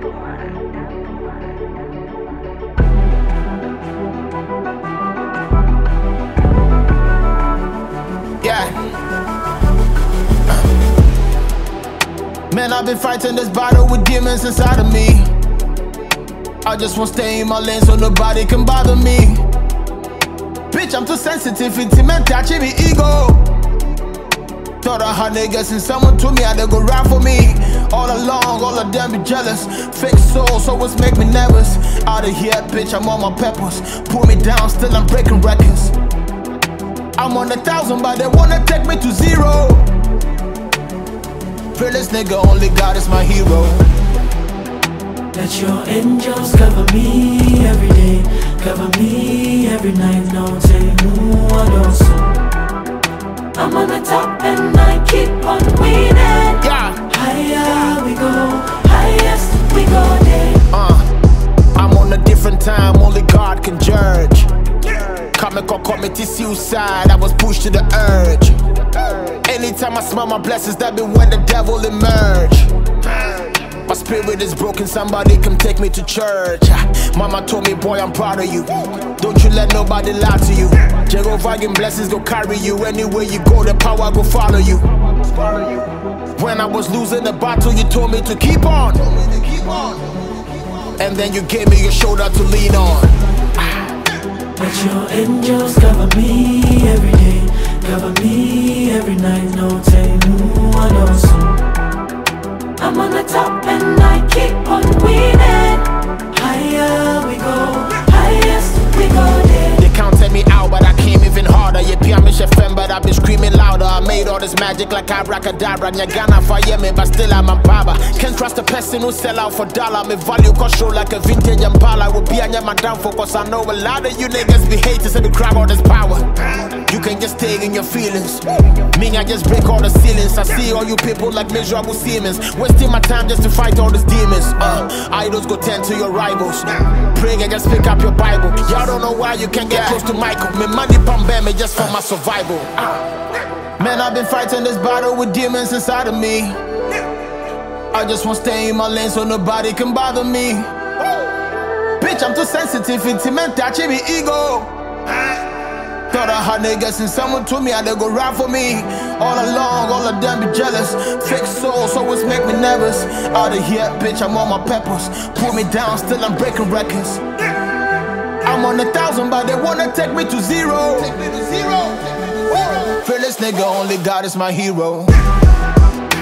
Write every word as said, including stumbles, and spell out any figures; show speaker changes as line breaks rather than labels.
Yeah. Man, I've been fighting this battle with demons inside of me. I just won't stay in my lane so nobody can bother me. Bitch, I'm too sensitive, intimate, touching me ego. Thought I had niggas and someone told me how they go ride for me. All along, all of them be jealous. Fake souls, always make me nervous. Out of here, bitch, I'm on my peppers. Pull me down, still I'm breaking records. I'm on a thousand, but they wanna take me to zero. Fearless nigga, only God is my hero.
Let your angels cover me every day, cover me every night. No telling who I don't so. I'm on the top and I keep on winning.
Yeah.
Higher we go, highest we go there.
Uh, I'm on a different time, only God can judge. Comical committee suicide, I was pushed to the urge. Anytime I smell my blessings, that be when the devil emerge. My spirit is broken, somebody come take me to church. Mama told me, boy, I'm proud of you. Don't you let nobody lie to you. Jehovah and blessings go carry you. Anywhere you go, the power go follow you. When I was losing the battle, you told me to keep on. And then you gave me your shoulder to lean on.
Let your angels cover me every day, cover me every night. No telling who I don't so. I'm on the top and I keep on winning. Higher we go, highest we go there.
They counted me out, but I came even harder. You P M H F M, but I've been screaming louder. I made all this magic like abracadabra. Nyagana fire me, but still I'm a baba. Can't trust a person who sell out for dollar. Me value cost show like a vintage Impala. Will be on my downfall, cause I know a lot of you niggas be haters and be grab all this power. You can just stay in your feelings. Me, I just break all the ceilings. I see all you people like miserable Siemens, wasting my time just to fight all these demons. Uh, idols go tend to your rivals. Pray and just pick up your Bible. Y'all don't know why you can't get close to Michael. Me money pump me just for my survival. Uh, man, I've been fighting this battle with demons inside of me. I just won't stay in my lane so nobody can bother me. Bitch, I'm too sensitive, intimate, touching me ego. Thought I had niggas and someone told me how they go ride for me. All along, all of them be jealous. Fake souls always make me nervous. Out of here, bitch, I'm on my peppers. Pull me down, still I'm breaking records. I'm on a thousand, but they wanna take me to zero. Take me to zero. Fearless nigga, only God is my hero.